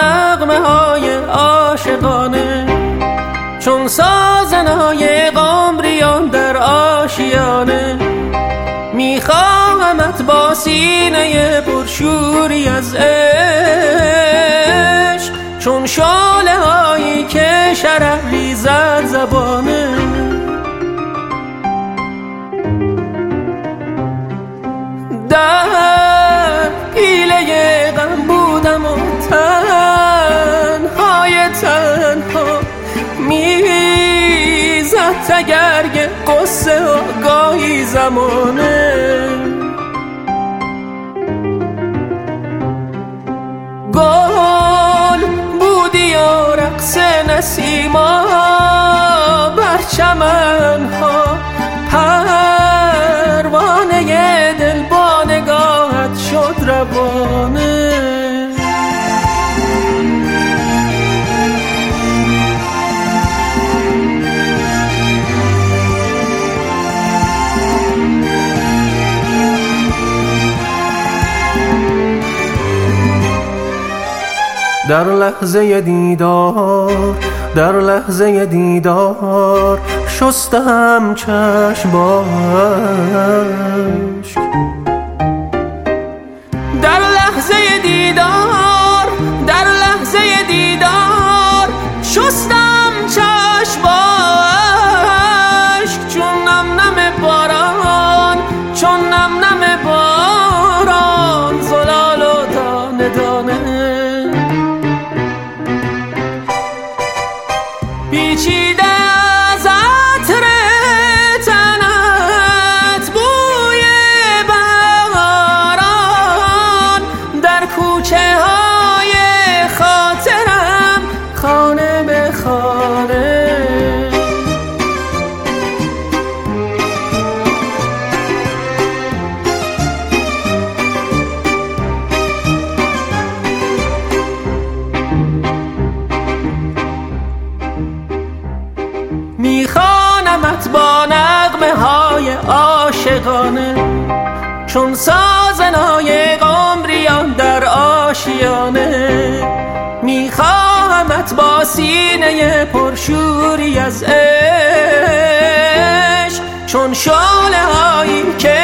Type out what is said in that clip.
نغمه های عاشقانه، چون سازنای قمریان در آشیانه. میخواهمت با سینه پرشوری از عشق، چون شعله هایی که شرح ریزد زبانه. در پیله غم بودم و تنهای تنها میزد تگرگ قصه و گاهی زمانه. گل بودی و رقص نسیما بر چمنها، پروانه دل با نگاهت شد روانه. در لحظه دیدار، در لحظه دیدار شستم چشم با اشک. در لحظه دیدار، در لحظه دیدار شستم چشم با اشک. چون نم نم باران، چون نم نم باران زلال و دانه دانه. پیچیده از عطر تنت بوی بهاران، در کوچه های خاطرم خانه به خانه. میخوانمت با نغمه های عاشقانه، چون سازنای قمریان در آشیانه. میخواهمت با سینه پرشوری از عشق، چون شعله هایی که